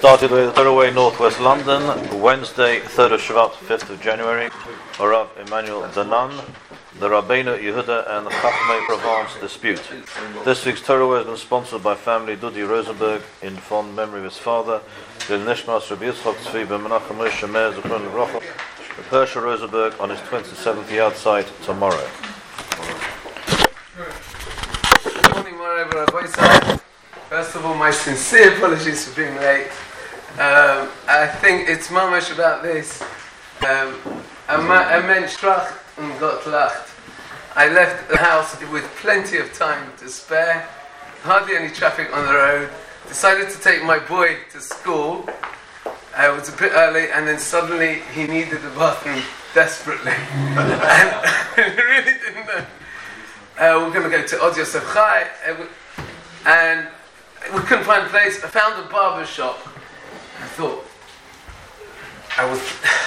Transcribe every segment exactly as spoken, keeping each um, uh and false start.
Started with Thoroughway, Northwest London, Wednesday, third of Shvat, fifth of January. Rav Emmanuel Danan, the Rabbeinu Yehuda and Chachmei Provence dispute. This week's Thoroughway has been sponsored by family Dudi Rosenberg in fond memory of his father, Lil Nishmas Rabbi Yitzchok Tzvi ben Menachem Moshe Meir Zichron Livracha, Hershel Rosenberg on his twenty-seventh yahrzeit tomorrow. Good morning, Moreover Rabbi. First of all, my sincere apologies for being late. Um, I think it's mamash about this. Um, Amen Tracht und Gott lacht. I left the house with plenty of time to spare, hardly any traffic on the road. Decided to take my boy to school. I was a bit early, and then suddenly he needed the bathroom desperately. And I really didn't know. Uh, we're going to go to Od Yosef Chai, and we couldn't find a place. I found a barber shop. I thought, I was,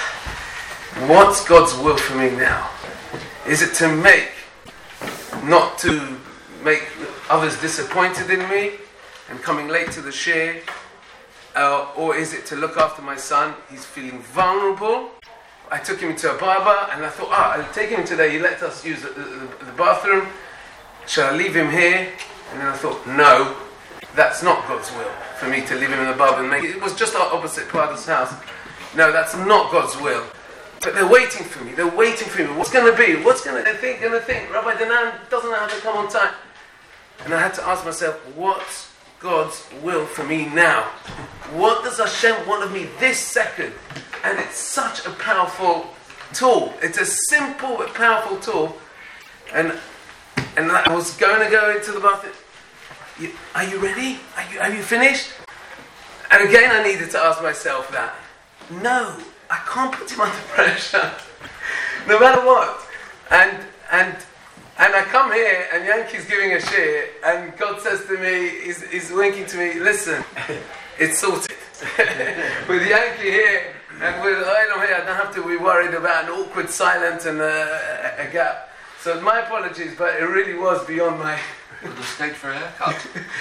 what's God's will for me now? Is it to make, not to make others disappointed in me and coming late to the shir, uh, or is it to look after my son? He's feeling vulnerable. I took him to a barber, and I thought, ah, I'll take him today. He let us use the, the, the bathroom. Shall I leave him here? And then I thought, no. That's not God's will for me to leave him in the barber and make it. It was just our opposite part of his house. No, that's not God's will. But they're waiting for me. They're waiting for me. What's going to be? What's going to think? Going to think? Rabbi Danan doesn't know how to come on time. And I had to ask myself, what's God's will for me now? What does Hashem want of me this second? And it's such a powerful tool. It's a simple but powerful tool. And and I was going to go into the bathroom. You, are you ready? Are you, have you finished? And again I needed to ask myself that. No, I can't put him under pressure. No matter what. And and and I come here and Yankee's giving a shir and God says to me, he's, he's winking to me, listen, it's sorted. With Yankee here and with Olam here, I don't have to be worried about an awkward silence and a, a, a gap. So my apologies, but it really was beyond my... With a skate for a haircut.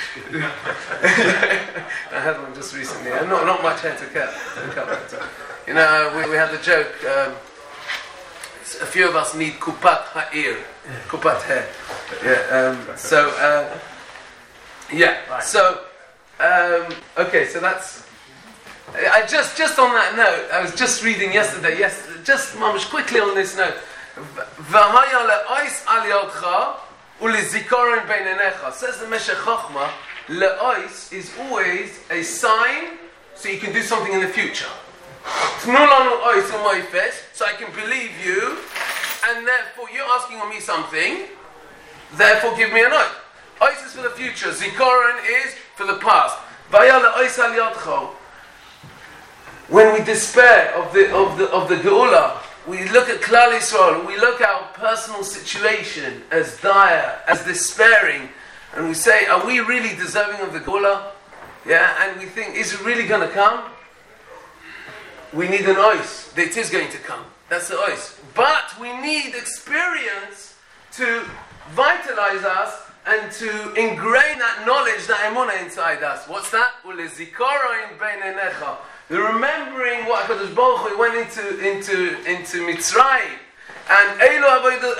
I had one just recently. Uh, not not much hair to cut. You know, we, we had the joke. Um, a few of us need kupat ha'ir, kupat hair. Yeah. Um, so uh, yeah. So um, okay. So that's. I just just on that note. I was just reading yesterday. Yes. Just mamish quickly on this note. V'haya le'ois al yodcha. Ulizikaron beinenecha. Says the Meshech Chochma, le'ois is always a sign so you can do something in the future. Tnu lanu ois u'moifesh, so I can believe you, and therefore you're asking of me something, therefore give me an ois. Ois is for the future, zikaron is for the past. Vaya le'ois al yadcho. When we despair of the of the of the geula, we look at Klal Yisrael, we look at our personal situation as dire, as despairing, and we say, are we really deserving of the Geula? Yeah, and we think, is it really going to come? We need an ois. It is going to come. That's the ois. But we need experience to vitalize us and to ingrain that knowledge, that emunah inside us. What's that? Ulezikaron beinenecha. The remembering what HaKadosh Baruch Hu went into into into Mitzrayim, and Eilu Avodah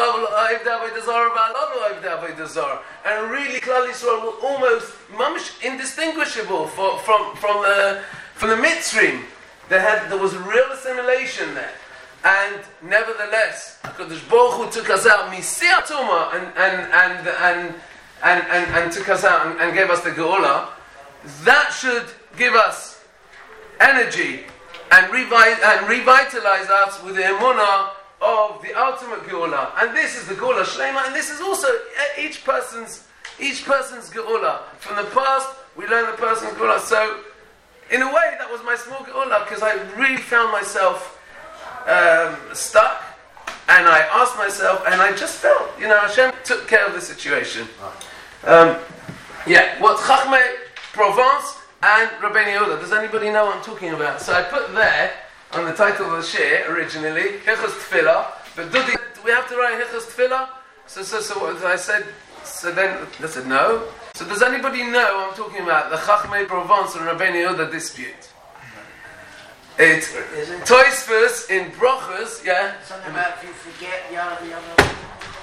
Zarah, and really Klal Yisrael were almost mamish indistinguishable for, from from the from the Mitzrayim. They had there was real assimilation there, and nevertheless HaKadosh Baruch Hu took us out Misiat Tumah and and and and and and, and took us out and, and gave us the Geula. That should give us energy and, revi- and revitalize us with the emunah of the ultimate geula, and this is the geula shleima, and this is also each person's each person's geula. From the past, we learn the person's geula. So, in a way, that was my small geula because I really found myself um, stuck, and I asked myself, and I just felt, you know, Hashem took care of the situation. Um, yeah, what Chachmei Provence and Rabbeinu Yehuda. Does anybody know what I'm talking about? So I put there, on the title of the shir, originally, Hilchos Tefillah, but do we have to write Hilchos Tefillah? So, so, so what I said, so then, they said, no. So does anybody know what I'm talking about? The Chachmei Provence and Rabbeinu Yehuda dispute. It's Tosfos in Brochus, yeah? Something about if you forget yada yada.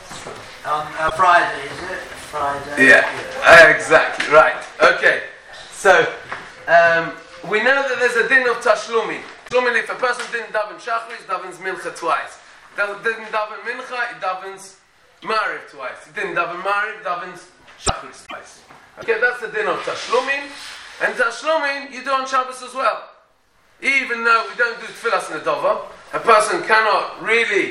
On uh, Friday, is it? Friday. Yeah, yeah. Uh, exactly, right. Okay. So, um, we know that there's a din of Tashlumin. Tashlumin, if a person didn't daven Shachris, davens Mincha twice. Didn't daven Mincha, he davens Mariv twice. He didn't daven Mariv, davens Shachris twice. Okay, that's the din of Tashlumin. And Tashlumin, you do on Shabbos as well. Even though we don't do Tfilas Nedova, a person cannot really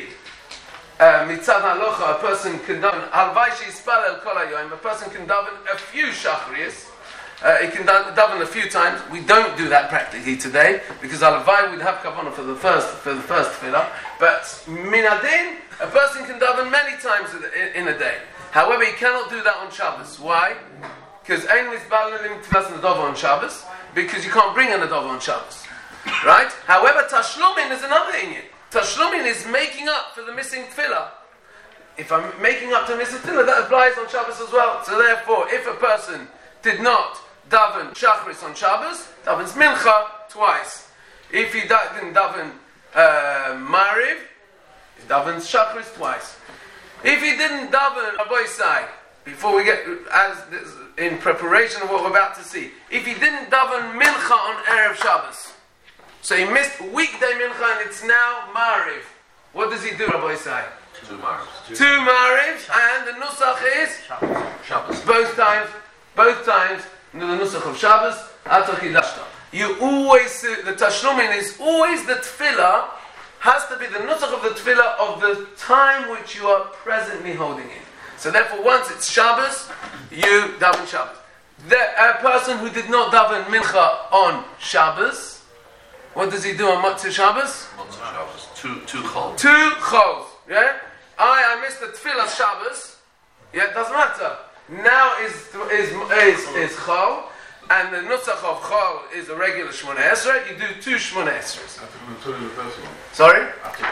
Mitzad halacha, a person can daven halvai sheyispalel kol hayoim. A person can daven a few shachris. Uh, he can daven a few times. We don't do that practically today because halvai we'd have kavanah for the first for the first tefillah. But minadin, a person can daven many times in, in a day. However, he cannot do that on Shabbos. Why? Because ein mitzbalalim tfilas nedova on Shabbos. Because you can't bring a nedova on Shabbos, right? However, tashlumin is another inyan. Tashlumin is making up for the missing tefillah. If I'm making up to the missing tefillah, that applies on Shabbos as well. So therefore, if a person did not daven Shachris on Shabbos, davens Mincha twice. If he da- didn't daven uh, Mariv, he davens Shachris twice. If he didn't daven Rabbi Sai, before we get, as this, in preparation of what we're about to see, if he didn't daven Mincha on Erev Shabbos, so he missed weekday Mincha and it's now Mariv. What does he do, Rabbi Isai? Two Marivs. Two Mariv, and the Nusach is? Shabbos. Both times, both times, the Nusach of Shabbos, Ataki Dashta. You always, the Tashlumin is always the Tefillah, has to be the Nusach of the Tefillah of the time which you are presently holding in. So therefore, once it's Shabbos, you daven Shabbos. The, a person who did not daven Mincha on Shabbos, what does he do on Motzei Shabbos? Motzei Shabbos. Two, two chol. Two chols. Yeah? I, I missed the Tefillah Shabbos. Yeah, it doesn't matter. Now is is is, is chol, and the Nusach of chol is a regular Shmoneh Esrei. You do two Shmoneh Esreis. Sorry?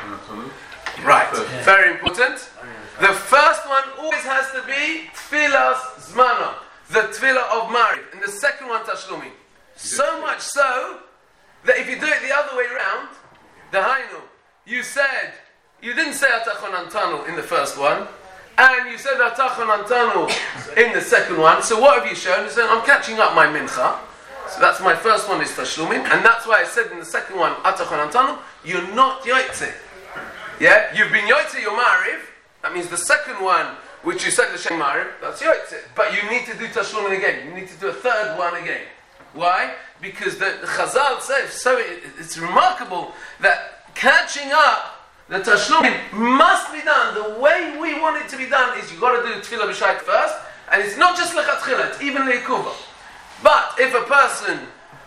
Right. Yeah. Very important. The first one always has to be Tfilas Zmano, the Tfilah of Mariv, and the second one Tashlumi. So much so that if you do it the other way around, the Hainu, you said, you didn't say Atachon Antanu in the first one, and you said Atachon Antanu in the second one, so what have you shown? You said, I'm catching up my Mincha, so that's my first one is Tashlumin, and that's why I said in the second one, Atachon Antanu, you're not Yoitze. Yeah? You've been Yoitze, you're Mariv, that means the second one, which you said L'Shem Mariv, that's Yoitze. But you need to do Tashlumin again, you need to do a third one again. Why? Because the, the Chazal says, so it, it's remarkable that catching up the Tashlumin must be done. The way we want it to be done is you've got to do Tefillah B'Shait first, and it's not just Lechatchila, it's even Le'ikuva. But if a person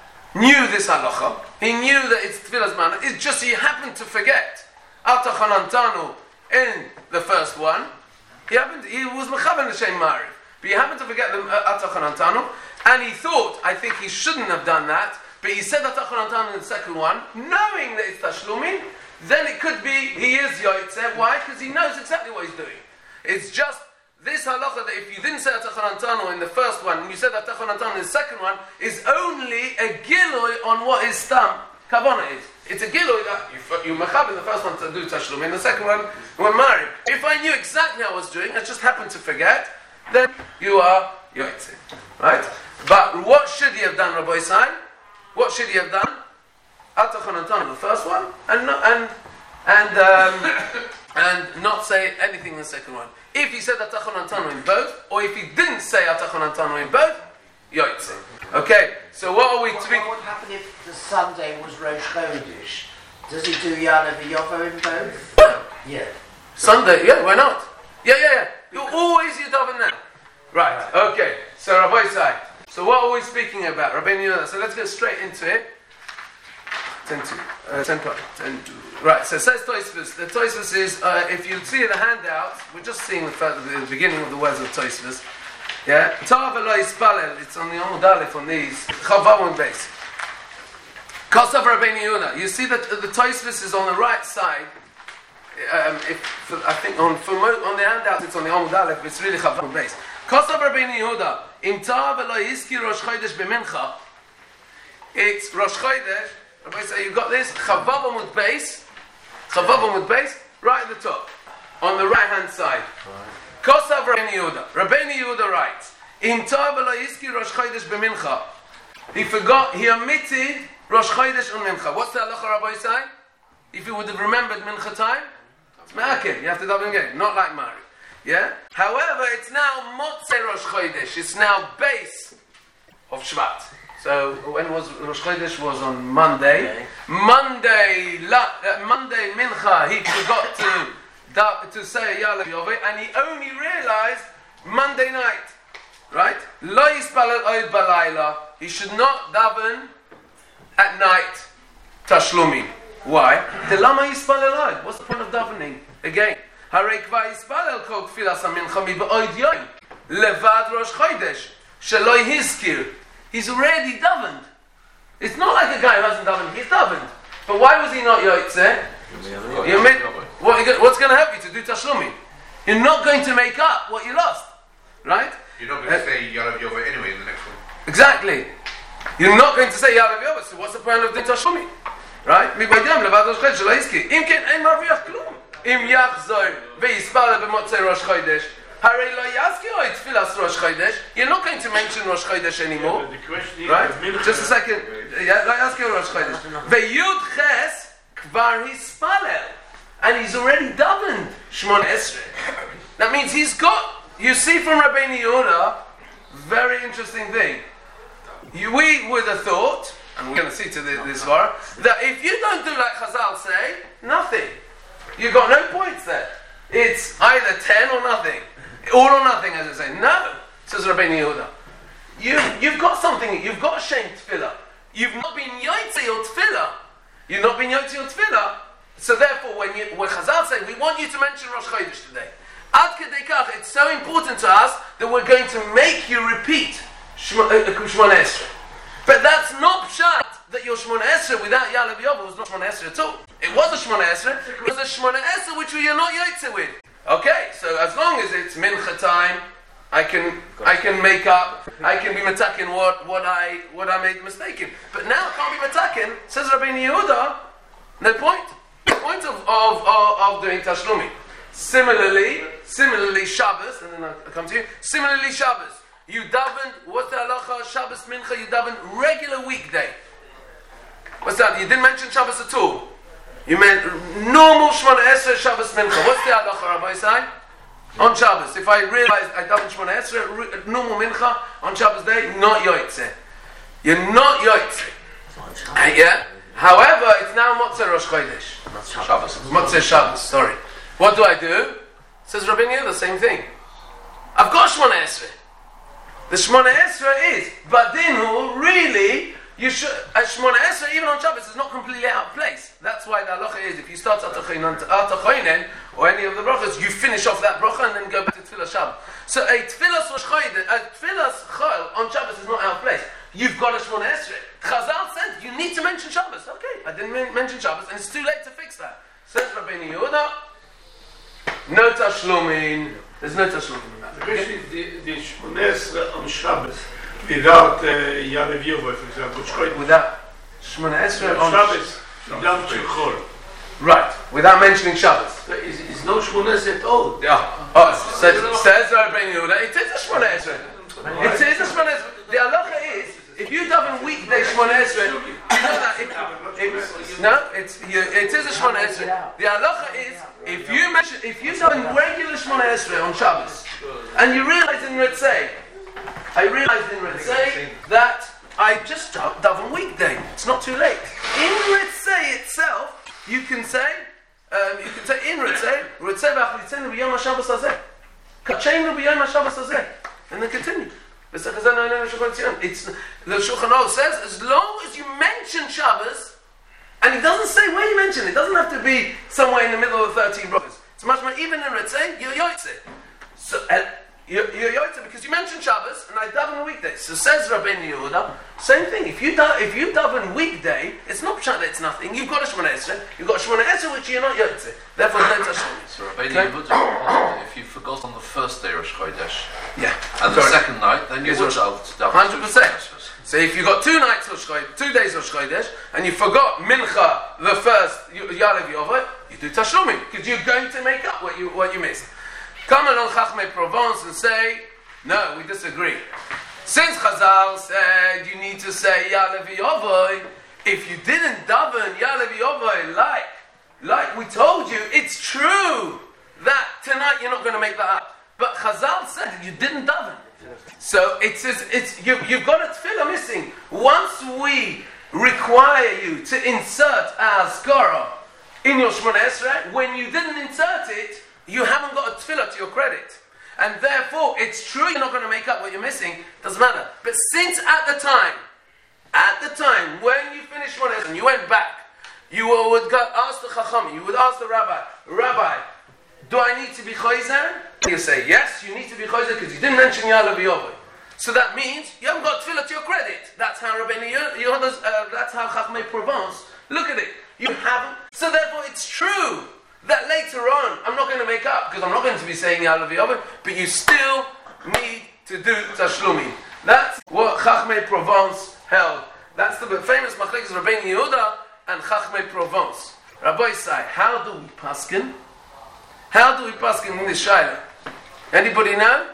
knew this halacha, he knew that it's Tefillah's manner, it's just he happened to forget Atachon Antanu in the first one, he happened, he was Mechaben L'Shem Mariv, but he happened to forget the uh, Atachon Antanu, and he thought, I think he shouldn't have done that, but he said Atachon Antanu in the second one, knowing that it's Tashlumin, then it could be, he is Yoitze. Why? Because he knows exactly what he's doing. It's just this halacha that if you didn't say Atachon Antanu in the first one, and you said Atachon Antanu in the second one, is only a giloi on what his stam kavana is. It's a giloi that you, you mechab in the first one to do Tashlumin, in the second one, we're married. If I knew exactly what I was doing, I just happened to forget, then you are Yoitze. Right? But what should he have done, Rabbi Isai? What should he have done? Atachon Antanu, the first one, and not, and and um, and not say anything in the second one. If he said Atachon Antanu in both, or if he didn't say Atachon Antanu in both, Yoitze. Okay, so what are we What, to be? what would happen if the Sunday was Rosh Chodesh? Does he do Yana V'Yovo in both? Yeah. Sunday, yeah, why not? Yeah, yeah, yeah. You're always you daven now. Right. Okay. So Rabbi Isai. So what are we speaking about, Rabbi Yehuda? So let's get straight into it. Ten to, uh, ten to, ten to. Right. So it says Tosfos. The Tosfos is, uh, if you see the handout, we're just seeing the, the, the beginning of the words of Tosfos. Yeah. Tov Eloi Spalel. It's on the Amud Aleph on these. Chavavon base. Kosav Rabbi Yehuda. You see that the Tosfos is on the right side. Um, if I think on for mo- on the handout it's on the Amud Aleph. It's really Chavavon base. Kosav Rabbeinu Yehuda, Im Tav Elo Yizkir Rosh Chodesh B'Mincha. It's Rosh Chodesh. Rabbi say you got this. Chavav Amud Beis. Chavav Amud Beis. Right at the top, on the right hand side. Kosav Rabbeinu Yehuda. Rabbeinu Yehuda writes, Im Tav Elo Yizkir Rosh Chodesh B'Mincha. He forgot. He omitted Rosh Chodesh and Mincha. What's the halacha, Rabbi say? If he would have remembered Mincha time, it's Me'akev. You have to double again. Not like Mari. Yeah? However, it's now Motzei Rosh Chodesh. It's now base of Shvat. So, when was Rosh Chodesh? Was on Monday. Okay. Monday, la, uh, Monday Mincha, he forgot to da, to say Ya'aleh V'yoveh, and he only realized Monday night. Right? Lo Yispalel Od Balayla. He should not daven at night Tashlumi. Why? Delama Yispalel Od. What's the point of davening? Again. Harei kva Yispalel kol tfilas hamincha mi'ba'od yom levad Rosh Chodesh shelo yizkir. He's already davened. It's not like a guy who hasn't davened. He's davened. But why was he not yotzeh? You made, what, what's going to help you to do tashlumi? You're not going to make up what you lost, right? You're not going to uh, say Ya'aleh V'yoveh anyway in the next one. Exactly. You're not going to say Ya'aleh V'yoveh. So what's the point of doing tashlumi? Right? Mi'ba'od levad Rosh Chodesh shelo yizkir. Im ken ein marviach klum. Im yachzor ve'yispalel b'motzei Rosh Chodesh. Harei lo yazkir od tfilas Rosh Chodesh. You're not going to mention Rosh Chodesh anymore, the question is, right? Just a second. Yeah, lo yazkir Rosh Chodesh. Ve'yud ches kvar hispalel, and he's already davened Shmona Esrei. That means he's got. You see from Rabbeinu Yehuda, very interesting thing. You, we would have thought, and we're going to see to this, this far, that if you don't do like Chazal say, nothing. You've got no points there. It's either ten or nothing. All or nothing, as I say. No, says Rabbeinu Yehuda. You, you've got something, you've got a shame tefillah. You've not been yotze or tefillah. You've not been yotze or tefillah. So therefore, when, you, when Chazal say, we want you to mention Rosh Chodesh today. Ad kedei kach, it's so important to us that we're going to make you repeat Shmona Esrei. But that's not pshat that your Shmona Esrei without Ya'aleh V'yoveh was not Shmona Esrei at all. It was a Shmona Esrei, it was a Shmona Esrei which we are not yotze with. Okay, so as long as it's mincha time, I can I can make up, I can be metakin what what I what I made mistake in. But now I can't be metakin, says Rabbeinu Yehuda, no point. The point of, of, of, of doing tashlumi. Similarly, similarly Shabbos, and then I'll come to you. Similarly Shabbos. You daven, what's the halacha? Shabbos mincha, you daven regular weekday. What's that? You didn't mention Shabbos at all. You meant normal Shmona Esrei Shabbos mincha. What's the halacha, Rabbi Say? On Shabbos. If I realize I daven Shmona Esrei, normal mincha, on Shabbos day, not yotzeh. You're not yotzeh. Uh, yeah? However, it's now Motzei Rosh Chodesh. Shabbos. Motzei Shabbos, sorry. What do I do? Says Rabbeinu Yehuda, the same thing. I've got Shmona Esrei. The Shmona Esrei is, but then really, you should, a Shmona Esrei, even on Shabbos, is not completely out of place. That's why the halacha is, if you start Atachoinen, or any of the brachas, you finish off that bracha and then go back to Tfilah Shabbos. So a Tfilah Rosh Chodesh, a Tfilah Chol on Shabbos is not out of place. You've got a Shmona Esrei. Chazal said, you need to mention Shabbos. Okay, I didn't mention Shabbos, and it's too late to fix that. Says Rabbeinu Yehuda, no tashlumin. There's no tashlumin in that. The question is the, the Shmona Esrei on Shabbos without uh, Ya'aleh V'yoveh, for example. Without Shmona Esrei on Shabbos, without Chol. Right, without mentioning Shabbos. It's, it's no Shmona Esrei at all. Yeah. Oh, so, says Rabbeinu Yehuda, it is a Shmona Esrei. It is a Shmona Esrei. The halacha is, if you daven weekday Shmona Esrei, you know that it, it, no, it's you, it is a Shmona Esrei. The halacha is, if you mention, if you daven regular Shmona Esrei on Shabbos, and you realize in Ritzei, I realized in Ritzei that I just daven weekday. It's not too late. In Ritzei itself, you can say, um, you can say in Ritzei, Ritzei v'achlitzenu b'yom HaShabbos hazeh, kacheinu b'yom HaShabbos hazeh, and then continue. It's the Shulchan Aruch says, as long as you mention Shabbos, and he doesn't say where you mention it, it doesn't have to be somewhere in the middle of the thirteen brachos. It's much more, even in Ritzei, you're yotzeh. So, uh, you're, you're yoitza because you mentioned Shabbos and I daven weekdays. So says Rabbeinu Yehuda, same thing. If you da- if you daven weekday, it's not pshat, it's nothing. You've got a Shemona Esrei, you've got a Shemona Esrei which you're not yoitza. Therefore, no tashlumin. So Rabbeinu Yehuda, if you forgot on the first day Rosh Chodesh, yeah, and the correct. second night, then you would daven Hundred percent. So if you got two nights Rosh Chodesh, two days Rosh Chodesh, and you forgot Mincha the first Yalev Yovot, you do Tashlumin because you're going to make up what you what you missed. Come along Chachmei Provence and say, no, we disagree. Since Chazal said you need to say Yalev Yovot, if you didn't daven Yalev Yovot like like we told you, it's true that tonight you're not going to make that up. But Chazal said you didn't daven. So it says it's you, you've got a tefillah missing. Once we require you to insert a skara in your Shemona Esrei, when you didn't insert it, you haven't got a tefillah to your credit, and therefore it's true you're not going to make up what you're missing. Doesn't matter. But since at the time, at the time when you finished Shemona Esrei and you went back, you would go ask the Chacham, you would ask the Rabbi, Rabbi, do I need to be chayzer? You say, yes, you need to be chayzer because you didn't mention Ya'aleh v'Yoveh. So that means you haven't got tefillah to your credit. That's how Rabbeinu Yehuda's, uh, that's how Chachmei Provence look at it. You haven't. So therefore it's true that later on, I'm not going to make up because I'm not going to be saying Ya'aleh v'Yoveh, but you still need to do Tashlumin. That's what Chachmei Provence held. That's the famous machlekes Rabbeinu Yehuda and Chachmei Provence. Rabbi Isai, how do we paskin? How do we paskin in this shayla? Anybody know?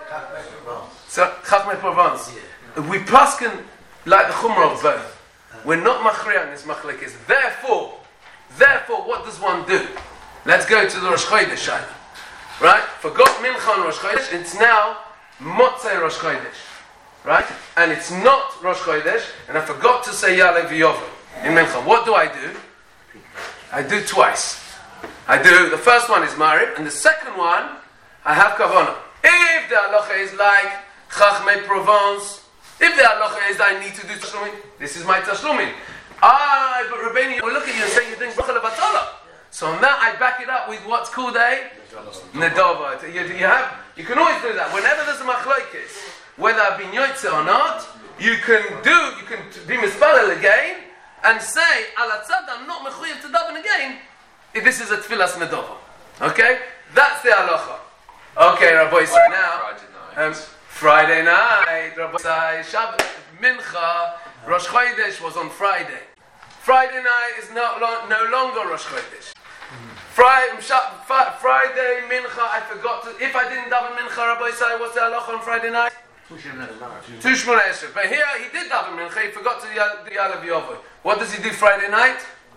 So Chachmei Provence. Yeah. We paskin like the chumrah of both. We're not machriya in this machlekes. Therefore, therefore, what does one do? Let's go to the Rosh Chodesh shayla. Right? Forgot mincha on Rosh Chodesh. It's now Motzei Rosh Chodesh. Right? And it's not Rosh Chodesh. And I forgot to say Ya'aleh v'Yoveh in mincha. What do I do? I do twice. I do, the first one is Marib, and the second one, I have Kavanah. If the halacha is like Chachmei Provence, if the halacha is that I need to do Tashlumin, this is my Tashlumin. Ah, but Rabbeinu will look at you and say you're doing Bracha Levatala. So on that, I back it up with what's called a Nedava. You, you, have, you can always do that. Whenever there's a machlokes, whether I've been Yotzeh or not, you can do, you can be Mispalel again, and say, Alatzad, I'm not mechuyev to daven again, if this is a tefillas nedova. Okay? That's the halacha. Okay, Rabbi Say now. Friday night. Um, Friday night, Rabbi Say, Shabbat, Mincha, Rosh Chodesh was on Friday. Friday night is no, no longer Rosh Chodesh. Friday, Friday, Mincha, I forgot to, if I didn't daven Mincha, Rabbi Say, what's the halacha on Friday night? Two Shemona Esrei. But here he did daven Mincha, he forgot to do Ya'aleh v'Yoveh. What does he do Friday night?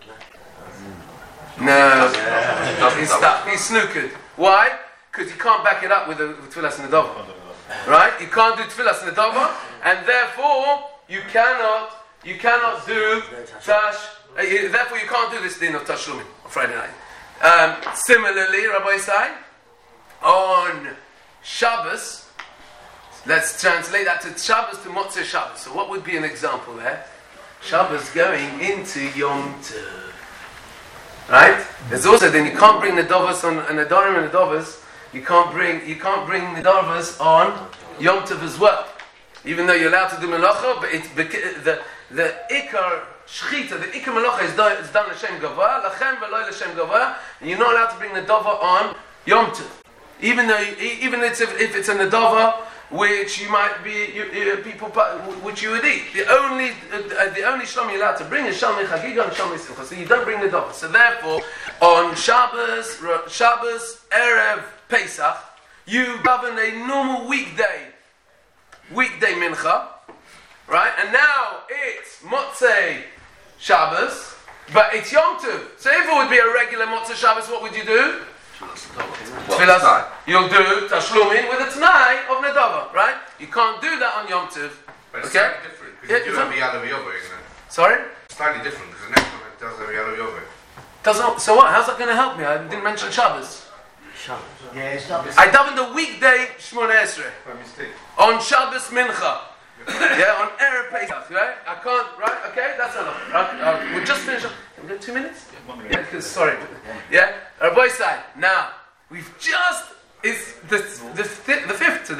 No, he's stuck. He's snookered. Why? Because you can't back it up with, with Tfilas Nedova, right? You can't do Tfilas Nedova, and therefore you cannot, you cannot do Tash. Uh, you, therefore, you can't do this din of Tashlumin on Friday night. Um, similarly, Rabbi Say, on Shabbos, let's translate that to Shabbos to Motzei Shabbos. So, what would be an example there? Shabbos going into Yom Tov. Right? There's also then you can't bring Nedovas on Nedarim and Nedovas. You can't bring you can't bring Nedovas on Yom Tov as well. Even though you're allowed to do Melacha, but it's the the Ikar Shchita, the Ikar Melacha is done is done L'Shem Gavah, Lachem V'Loi L'Shem Gavah, and you're not allowed to bring Nedova on Yom Tov. Even though you, even if it's, if it's a Nedova which you might be you, you, people which you would eat. The only uh, the only shlom you're allowed to bring is shalmei chagiga and shalmei simcha. So you don't bring the dova. So therefore, on Shabbos, Shabbos, Erev, Pesach, you daven a normal weekday, weekday mincha, right? And now it's Motzei Shabbos, but it's Yom Tov. So if it would be a regular Motzei Shabbos, what would you do? Tfilas, you'll do Tashlumin with a Tanai of Nedava, right? You can't do that on Yom Tov. But it's okay? slightly different, because Yeah, you do have Ya'aleh v'Yoveh, isn't it? Sorry? It's slightly different, because the next one it does have Ya'aleh v'Yoveh. Doesn't, so what? How's that going to help me? I didn't mention Shabbos. Shabbos. Yeah, it's not. I davened the weekday Shemona Esrei. By mistake. On Shabbos Mincha. Yeah, on Erev Pesach, right? I can't, right? Okay, that's enough. Right? Uh, we'll just finish up. Can we do two minutes? Yeah, because, sorry. Yeah? Rabbi Say, now, we've just, is the, the, the fifth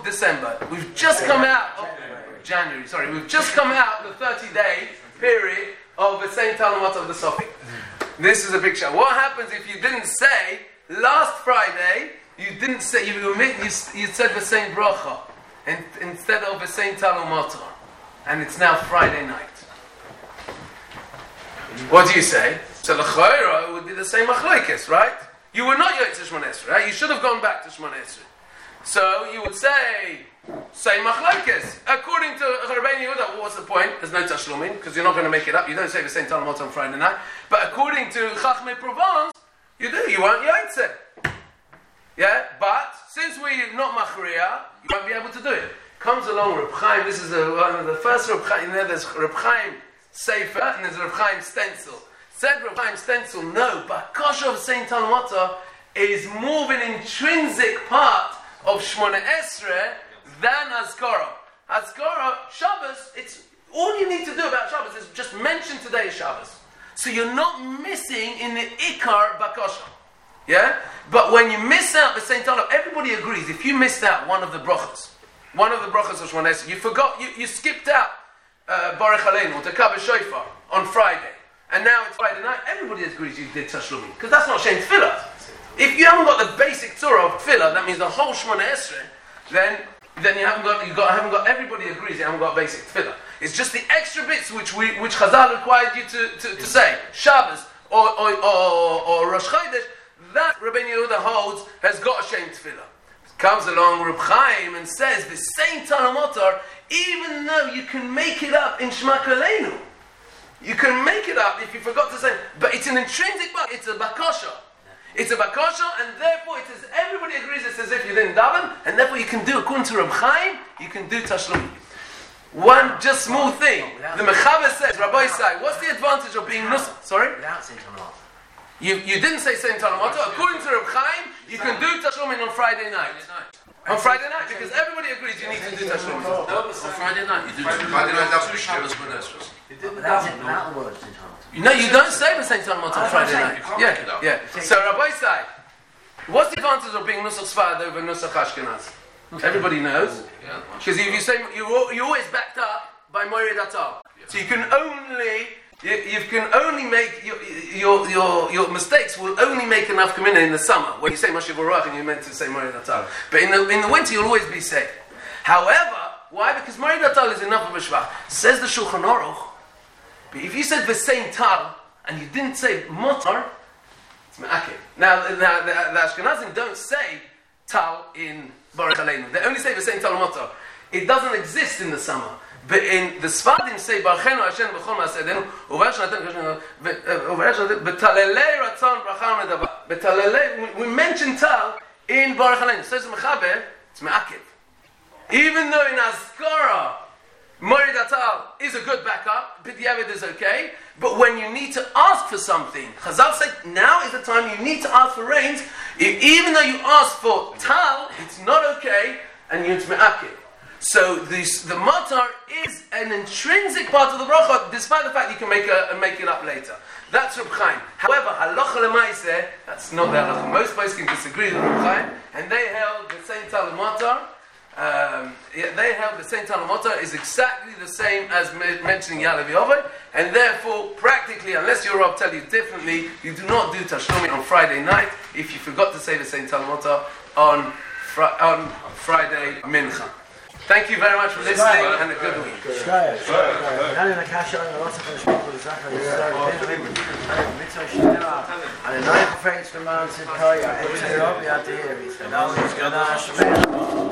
December. We've just come out of January. Sorry, we've just come out the thirty-day period of the same Talmud of the Sofi. This is a picture. What happens if you didn't say last Friday? You didn't say you you, you said the same bracha and, instead of the same Talmud, and it's now Friday night. What do you say? So l'chayra would be the same machlokes, right? You were not Yotzei Shmona Esrei, right? You should have gone back to Shmona Esrei. So you would say, say machlokes. According to Rabbeinu Yehuda, what's the point? There's no tashlumin, because you're not going to make it up. You don't say the same Talmud on Friday night. But according to Chachmei Provence, you do. You won't Yotzei. Yeah? But since we're not machriya, you won't be able to do it. Comes along Reb Chaim. This is a, one of the first Reb Chaim. You know, there's Reb Chaim Sefer and there's Reb Chaim Stencil. Said Reb Chaim Stencil, no, but Kasha of Saint Talmud is more of an intrinsic part of Shmona Esrei than Azkara. Azkara, Shabbos, it's all you need to do about Shabbos is just mention today is Shabbos. So you're not missing in the Ikar Bakasha. Yeah? But when you miss out the Saint Talmud, everybody agrees, if you missed out one of the brachas, one of the brachas of Shmona Esrei, you forgot, you, you skipped out uh, Baruch Aleinu, to Kabbalah Shofar on Friday. And now it's Friday night, everybody agrees you did Tashlumi. Because that's not Shem Tefillah. If you haven't got the basic Torah of Tefillah, that means the whole Shmona Esrei, then then you haven't got, you got, haven't got, everybody agrees you haven't got basic Tefillah. It's just the extra bits which we, which Chazal required you to, to, to say. Shabbos or, or, or, or Rosh Chodesh, that Rabbeinu Yehuda holds has got a Shem Tefillah. Comes along Reb Chaim and says, the same Talmud, even though you can make it up in Shema Koleinu, you can make it up if you forgot to say, but it's an intrinsic part, it's a bakasha. It's a bakasha, and therefore it is, everybody agrees it's as if you didn't daven, and therefore you can do, according to Reb Chaim, you can do tashlum. One just small thing. The Mechaber says, Rabbi Isai, what's the advantage of being nusach? Sorry? Without saying Talmud. You, you didn't say Saint Talmud. According to Reb Chaim, you can do tashlumin on Friday night. On Friday night, because everybody agrees you need to do tashlumin. No, on Friday night you do two Friday night, that's two Shabbos B'Nesros. Without without the word Saint Talmud. No, you don't say the Saint Talmud on Friday night. Yeah, yeah. So Rabbi Isai, what's the advantage of being Nusach Sfard over Nusach Ashkenaz? Everybody knows. Because if you say, you're, you're always backed up by Moed Atar. So you can only... You, you can only make your, your your your mistakes will only make enough come in in the summer when you say Moshe Baruch and you're meant to say Moed Atal. But in the in the winter you'll always be safe. However, why? Because Moed Atal is enough of a shvach. Says the Shulchan Aruch. But if you said the same tal and you didn't say motar, it's me'akev. Now, now the, the Ashkenazim don't say tal in Baruch Aleinu. They only say the same tal motar. It doesn't exist in the summer. But in the Sfardim say Barchenu Hashem b'chol ma'asedenu uvar shnatem uvar shnatem betalelei ratzon bracha u'nedavar betalelei. We mention tal in Baruch Aleinu. Says the Mechaber, it's me'akev. Even though in Azkara Moed Atal is a good backup, B'diavad is okay. But when you need to ask for something, Chazal say now is the time you need to ask for rains. Even though you ask for tal, it's not okay, and it's me'akev. So this, the matar is an intrinsic part of the bracha, despite the fact you can make a, make it up later. That's Reb Chaim. However, halacha lemaaseh, that's not the halacha. Most places can disagree with Reb Chaim, and they held the same tal matar. Um, yeah, they held the same tal matar is exactly the same as me- mentioning Ya'aleh V'Yoveh, and therefore, practically, unless your Rav tell you differently, you do not do tashlumin on Friday night if you forgot to say the same tal matar on fr- on Friday mincha. Thank you very much for listening and a good week. And